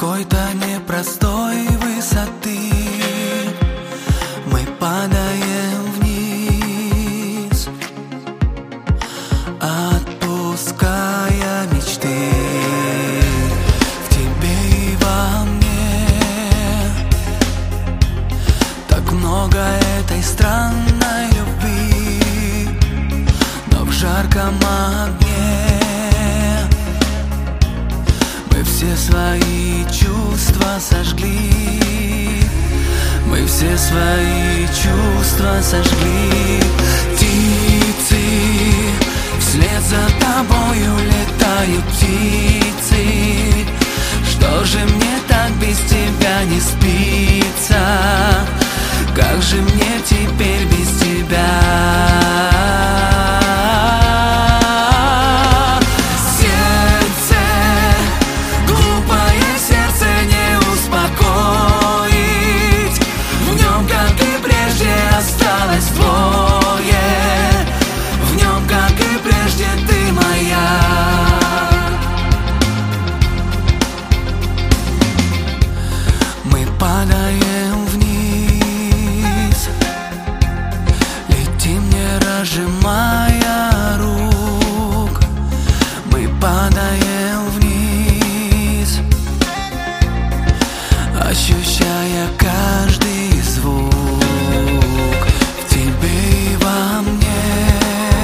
какой-то непростой высоты мы падаем вниз, отпуская мечты. В тебе и во мне так много этой странной любви, но в жарком огне мы все свои чувства сожгли. Мы все свои чувства сожгли. Птицы, вслед за тобою летают птицы. Что же мне так без тебя не спится? Как же мне теперь без тебя? Падаем вниз, летим, не разжимая рук. Мы падаем вниз, ощущая каждый звук. В тебе и во мне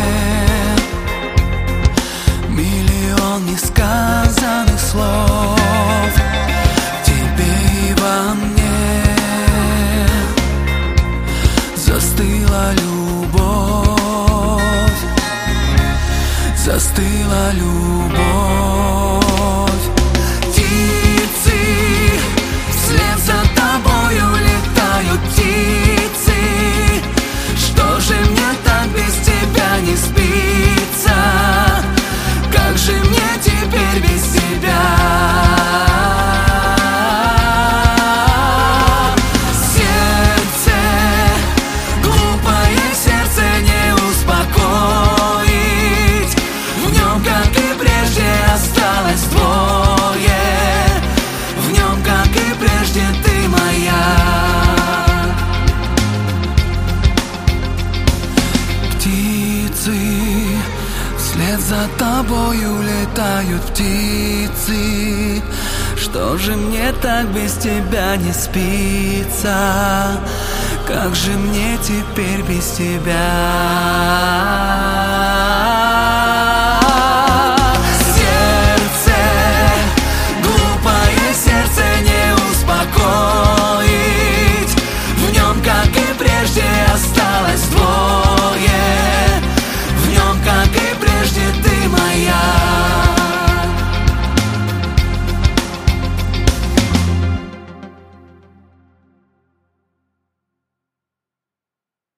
миллион несказанных слов. Застыла любовь, застыла любовь. Птицы, вслед за тобою летают птицы. Что же мне так без тебя не спится? Как же мне теперь без тебя? Вслед за тобою летают птицы. Что же мне так без тебя не спится? Как же мне теперь без тебя?